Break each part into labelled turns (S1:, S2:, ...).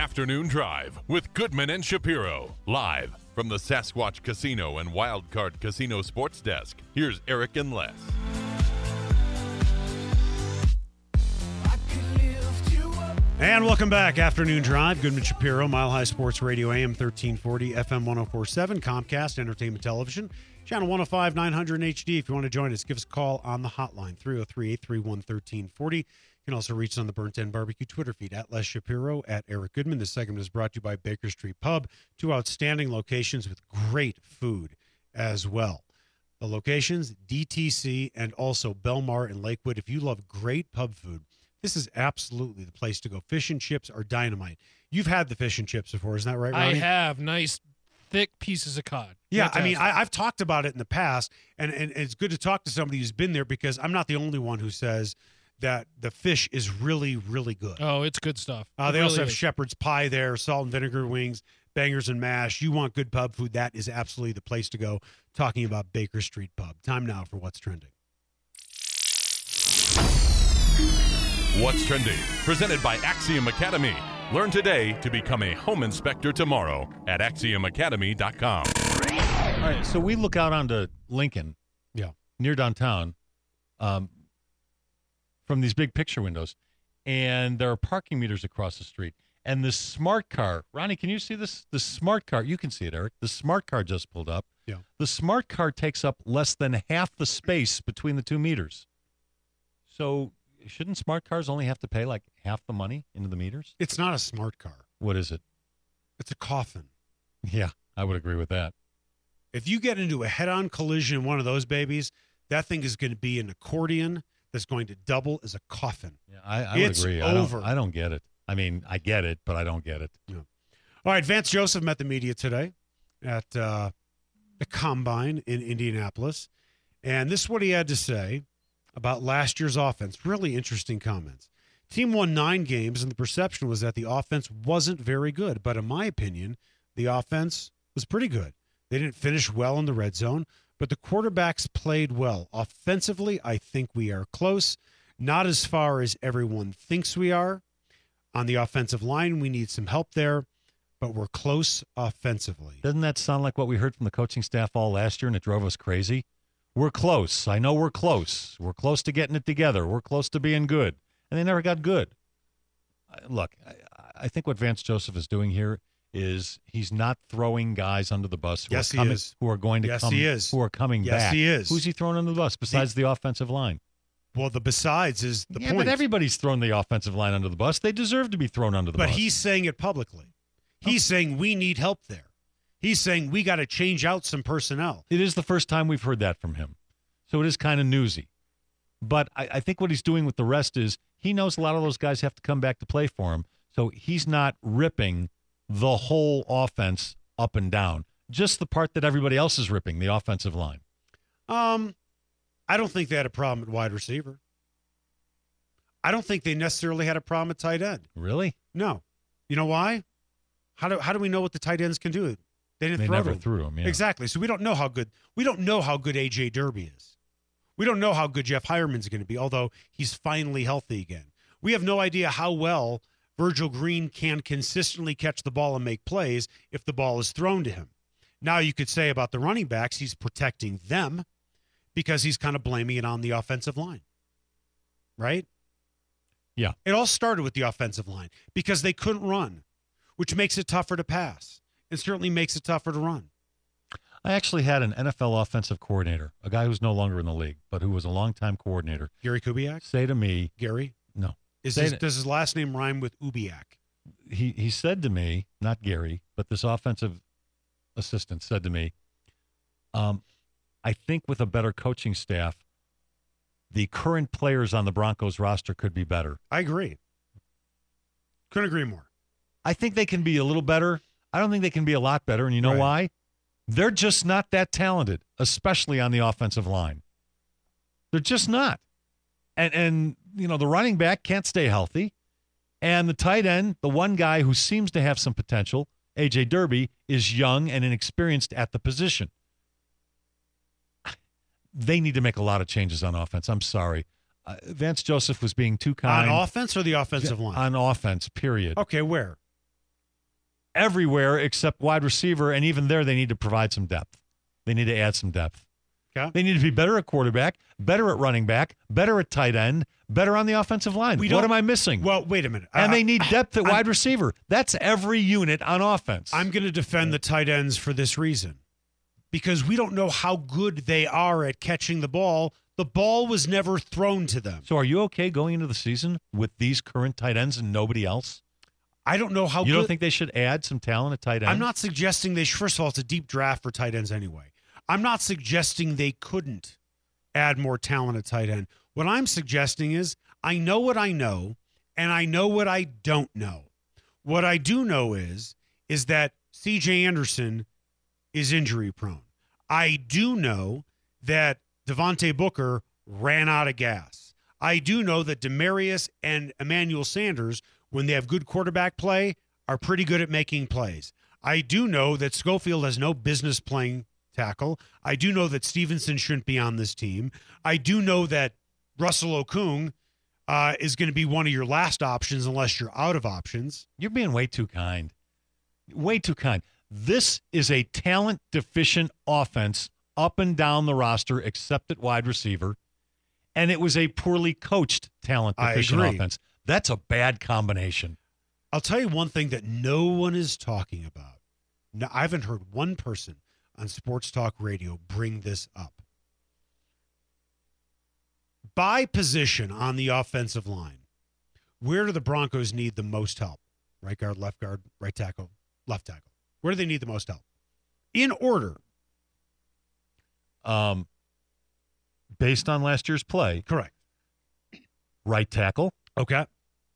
S1: Afternoon Drive with Goodman and Shapiro. Live from the Sasquatch Casino and Wildcard Casino Sports Desk. Here's Eric and Les.
S2: And welcome back. Afternoon Drive. Goodman Shapiro, Mile High Sports Radio, AM 1340, FM 1047, Comcast Entertainment Television, Channel 105, 900 HD. If you want to join us, give us a call on the hotline, 303-831-1340. You can also reach us on the Burnt End Barbecue Twitter feed, at Les Shapiro, at Eric Goodman. This segment is brought to you by Baker Street Pub, two outstanding locations with great food as well. The locations, DTC and also Belmar and Lakewood. If you love great pub food, this is absolutely the place to go. Fish and chips are dynamite. You've had the fish and chips before, isn't that right, Ronnie?
S3: I have. Nice, thick pieces of cod.
S2: Yeah,
S3: Fantastic.
S2: I mean, I've talked about it in the past, and it's good to talk to somebody who's been there because I'm not the only one who says that the fish is really, really good.
S3: Oh, it's good stuff.
S2: They also have shepherd's pie there, salt and vinegar wings, bangers and mash. You want good pub food, that is absolutely the place to go. Talking about Baker Street Pub. Time now for What's Trending.
S1: What's Trending? Presented by Axiom Academy. Learn today to become a home inspector tomorrow at AxiomAcademy.com.
S4: All right, so we look out onto Lincoln, near downtown, from these big picture windows, and there are parking meters across the street. And this smart car, Ronnie, can you see this? The smart car, you can see it, Eric. The smart car just pulled up.
S2: Yeah.
S4: The smart car takes up less than half the space between the two meters. So shouldn't smart cars only have to pay like half the money into the meters?
S2: It's not a smart car.
S4: What is it?
S2: It's a coffin.
S4: Yeah, I would agree with that.
S2: If you get into a head-on collision in one of those babies, that thing is going to be an accordion that's going to double as a coffin.
S4: Yeah, I would agree.
S2: Over.
S4: I don't get it. I mean, I get it, but I don't get it.
S2: Yeah. All right, Vance Joseph met the media today at the Combine in Indianapolis, and this is what he had to say about last year's offense. Really interesting comments. Team won 9 games, and the perception was that the offense wasn't very good. But in my opinion, the offense was pretty good. They didn't finish well in the red zone, but the quarterbacks played well. Offensively, I think we are close. Not as far as everyone thinks we are. On the offensive line, we need some help there, but we're close offensively.
S4: Doesn't that sound like what we heard from the coaching staff all last year, and it drove us crazy? We're close. I know we're close. We're close to getting it together. We're close to being good. And they never got good. Look, I think what Vance Joseph is doing here is he's not throwing guys under the bus who are going to
S2: yes,
S4: come,
S2: he is.
S4: who are coming
S2: yes,
S4: back.
S2: He is.
S4: Who's he throwing under the bus besides the offensive line?
S2: Well, the besides is the point.
S4: But everybody's thrown the offensive line under the bus. They deserve to be thrown under the bus.
S2: But he's saying it publicly. He's saying we need help there. He's saying we got to change out some personnel.
S4: It is the first time we've heard that from him. So it is kind of newsy. But I think what he's doing with the rest is he knows a lot of those guys have to come back to play for him. So he's not ripping the whole offense up and down. Just the part that everybody else is ripping, the offensive line.
S2: I don't think they had a problem at wide receiver. I don't think they necessarily had a problem at tight end.
S4: Really?
S2: No. You know why? How do we know what the tight ends can do? They
S4: never threw them. Yeah.
S2: Exactly. So we don't know how good AJ Derby is. We don't know how good Jeff Hireman's going to be, although he's finally healthy again. We have no idea how well Virgil Green can consistently catch the ball and make plays if the ball is thrown to him. Now you could say about the running backs, he's protecting them because he's kind of blaming it on the offensive line. Right?
S4: Yeah.
S2: It all started with the offensive line because they couldn't run, which makes it tougher to pass and certainly makes it tougher to run.
S4: I actually had an NFL offensive coordinator, a guy who's no longer in the league, but who was a longtime coordinator.
S2: Gary Kubiak?
S4: Say to me.
S2: Gary?
S4: No.
S2: Does his last name rhyme with Ubiak?
S4: He said to me, not Gary, but this offensive assistant said to me, I think with a better coaching staff, the current players on the Broncos roster could be better.
S2: I agree. Couldn't agree more.
S4: I think they can be a little better. I don't think they can be a lot better. And you know why? They're just not that talented, especially on the offensive line. They're just not. And you know, the running back can't stay healthy. And the tight end, the one guy who seems to have some potential, AJ Derby, is young and inexperienced at the position. They need to make a lot of changes on offense. I'm sorry. Vance Joseph was being too kind.
S2: On offense or the offensive line?
S4: On offense, period.
S2: Okay, where?
S4: everywhere except wide receiver, and even there they need to provide some depth. They need to add some depth.
S2: Okay.
S4: They need to be better at quarterback, better at running back, better at tight end, better on the offensive line. What am I missing?
S2: Well, wait a minute.
S4: And they need depth at wide receiver. That's every unit on offense.
S2: I'm going to defend the tight ends for this reason. Because we don't know how good they are at catching the ball. The ball was never thrown to them.
S4: So are you okay going into the season with these current tight ends and nobody else?
S2: I don't know how
S4: You don't think they should add some talent at tight end?
S2: I'm not suggesting they should. First of all, it's a deep draft for tight ends anyway. I'm not suggesting they couldn't add more talent at tight end. What I'm suggesting is I know what I know, and I know what I don't know. What I do know is that C.J. Anderson is injury prone. I do know that Devontae Booker ran out of gas. I do know that Demarius and Emmanuel Sanders, when they have good quarterback play, are pretty good at making plays. I do know that Schofield has no business playing tackle. I do know that Stevenson shouldn't be on this team. I do know that Russell Okung is going to be one of your last options unless you're out of options.
S4: You're being way too kind. Way too kind. This is a talent-deficient offense up and down the roster except at wide receiver, and it was a poorly coached talent-deficient offense. That's a bad combination.
S2: I'll tell you one thing that no one is talking about. No, I haven't heard one person on Sports Talk Radio bring this up. By position on the offensive line, where do the Broncos need the most help? Right guard, right tackle, left tackle. Where do they need the most help? In order.
S4: Based on last year's play.
S2: Correct.
S4: Right tackle.
S2: Okay.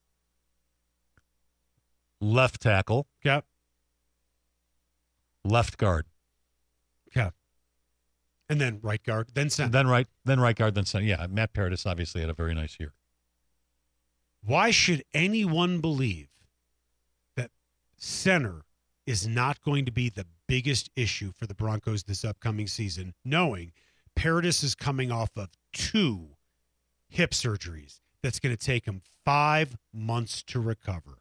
S4: Left tackle.
S2: Okay.
S4: Left guard.
S2: Okay. And then right guard, then center.
S4: Then right guard, then center. Yeah, Matt Paradis obviously had a very nice year.
S2: Why should anyone believe that center is not going to be the biggest issue for the Broncos this upcoming season, knowing Paradis is coming off of 2 hip surgeries that's going to take him 5 months to recover?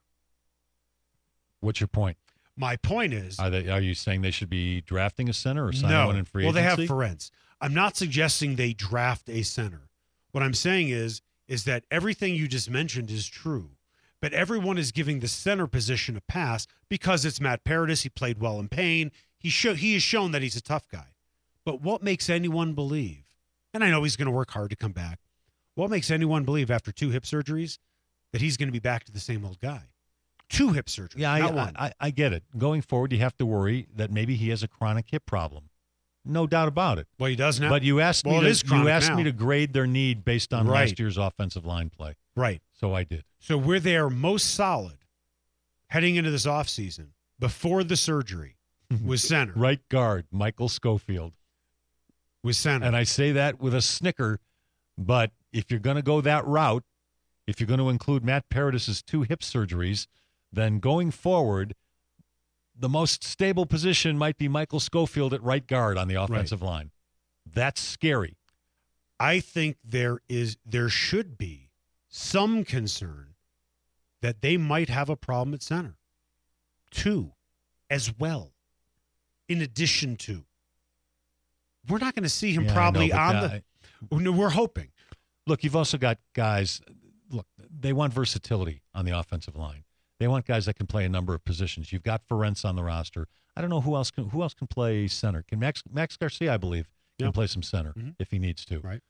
S4: What's your point?
S2: My point is...
S4: Are you saying they should be drafting a center or signing one in free agency?
S2: Well, they have Ferenc. I'm not suggesting they draft a center. What I'm saying is that everything you just mentioned is true. But everyone is giving the center position a pass because it's Matt Paradis. He played well in pain. He has shown that he's a tough guy. But what makes anyone believe, and I know he's going to work hard to come back, what makes anyone believe after 2 hip surgeries that he's going to be back to the same old guy? 2 hip surgeries, not one.
S4: I get it. Going forward, you have to worry that maybe he has a chronic hip problem. No doubt about it.
S2: Well, he does now.
S4: But you asked me to grade their need based on last year's offensive line play.
S2: Right.
S4: So I did.
S2: So where they are most solid heading into this offseason, before the surgery, was center.
S4: Right guard, Michael Schofield.
S2: Was center.
S4: And I say that with a snicker, but if you're going to go that route, if you're going to include Matt Paradis' 2 hip surgeries, then going forward, the most stable position might be Michael Schofield at right guard on the offensive line. That's scary.
S2: I think there should be some concern that they might have a problem at center. 2 as well, in addition to. We're not going to see him probably we're hoping.
S4: Look, you've also got guys, they want versatility on the offensive line. They want guys that can play a number of positions. You've got Ferenc on the roster. I don't know who else can play center. Can Max Garcia, I believe, can play some center if he needs to.
S2: Right.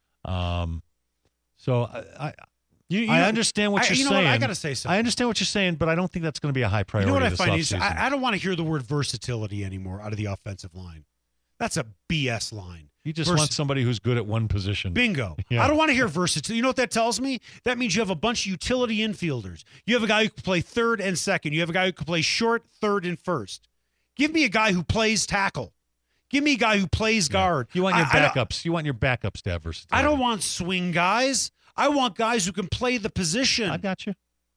S4: So I understand what you're saying.
S2: I got to say something.
S4: I understand what you're saying, but I don't think that's going to be a high priority.
S2: You know what I find
S4: is
S2: I don't want to hear the word versatility anymore out of the offensive line. That's a BS line.
S4: You just want somebody who's good at one position.
S2: Bingo.
S4: Yeah.
S2: I don't want to hear versatility. You know what that tells me? That means you have a bunch of utility infielders. You have a guy who can play third and second. You have a guy who can play short, third, and first. Give me a guy who plays tackle. Give me a guy who plays guard.
S4: You want your backups. You want your backups to have versatility.
S2: I don't want swing guys. I want guys who can play the position.
S4: I got you.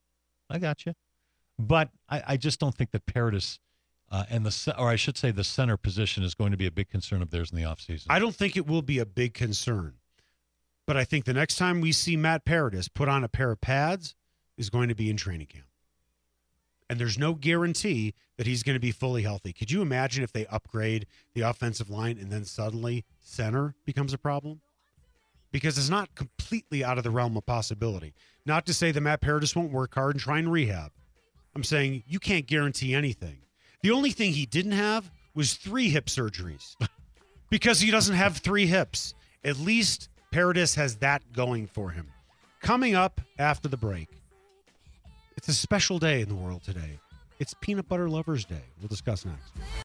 S4: But I just don't think that Paradis the center position is going to be a big concern of theirs in the offseason.
S2: I don't think it will be a big concern. But I think the next time we see Matt Paradis put on a pair of pads is going to be in training camp. and there's no guarantee that he's going to be fully healthy. Could you imagine if they upgrade the offensive line and then suddenly center becomes a problem? Because it's not completely out of the realm of possibility. Not to say that Matt Paradis won't work hard and try and rehab. I'm saying you can't guarantee anything. The only thing he didn't have was 3 hip surgeries because he doesn't have 3 hips. At least Paradis has that going for him. Coming up after the break, it's a special day in the world today. It's Peanut Butter Lovers Day. We'll discuss next.